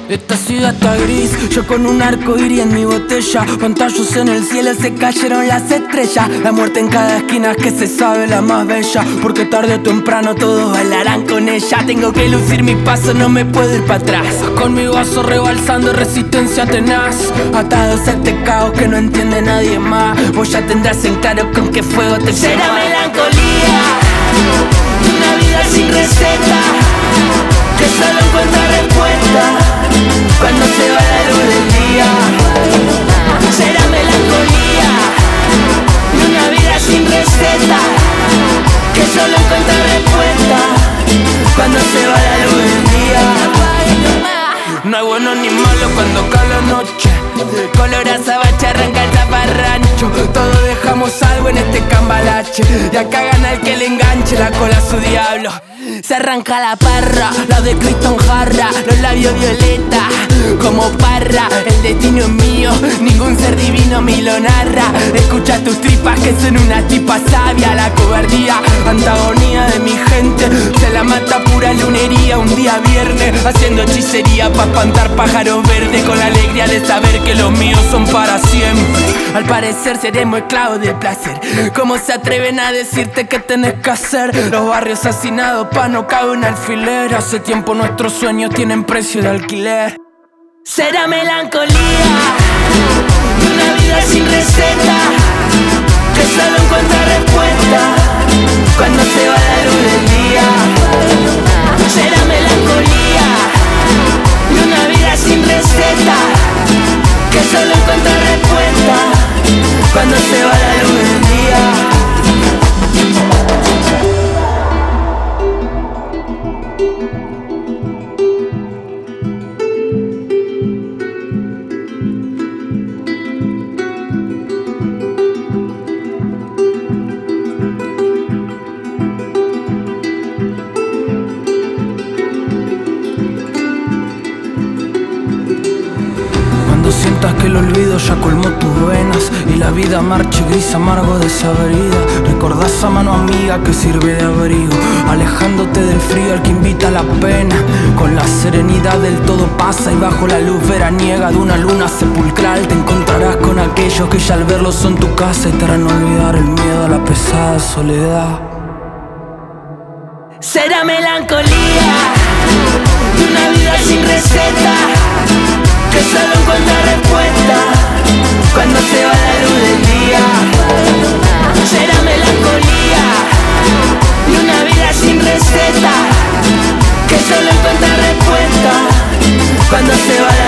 Esta ciudad está gris, yo con un arco iris en mi botella. Pantallos en el cielo, se cayeron las estrellas. La muerte en cada esquina que se sabe la más bella, porque tarde o temprano todos bailarán con ella. Tengo que lucir mi paso, no me puedo ir para atrás. Con mi vaso rebalsando resistencia tenaz, atados a este caos que no entiende nadie más. Vos ya tendrás en claro con qué fuego te será melancolía, una vida sin receta, que solo encuentra respuesta cuando se va la luz del día. Será melancolía, una vida sin receta, que solo encuentra respuesta cuando se va la luz del día. No hay bueno ni malo cuando cae la noche. Color azabache arranca el zaparrancho. Todos dejamos algo en este cambalache, y acá gana el que le enganche la cola a su diablo. Se arranca la parra, la de Cristo en jarra, los labios violeta como parra. El destino es mío, ningún ser divino me lo narra. Escucha tus tripas que son una tipa sabia. La cobardía, antagonía de mi gente, se la mata pura lunería. Un día viernes haciendo hechicería pa' espantar pájaros verdes, con la alegría de saber que los míos son para siempre. Al parecer seremos esclavos del placer. ¿Cómo se atreven a decirte qué tenés que hacer? Los barrios hacinados pa' no cabe un alfiler. Hace tiempo nuestros sueños tienen precio de alquiler. Será melancolía, una vida sin receta, que solo encuentra respuesta cuando se va la luz del día. Será melancolía, una vida sin receta, que solo encuentra respuesta cuando se va la luz del día. Sientas que el olvido ya colmó tus venas y la vida marcha gris amargo desabrida. Recordás a mano amiga que sirve de abrigo, alejándote del frío al que invita a la pena. Con la serenidad del todo pasa y bajo la luz veraniega de una luna sepulcral te encontrarás con aquellos que ya al verlos son tu casa y te harán olvidar el miedo a la pesada soledad. Será melancolía, una vida sin receta, que solo encuentra respuesta cuando se va la luz del día. Será melancolía, una vida sin receta, que solo encuentra respuesta cuando se va la luz del día.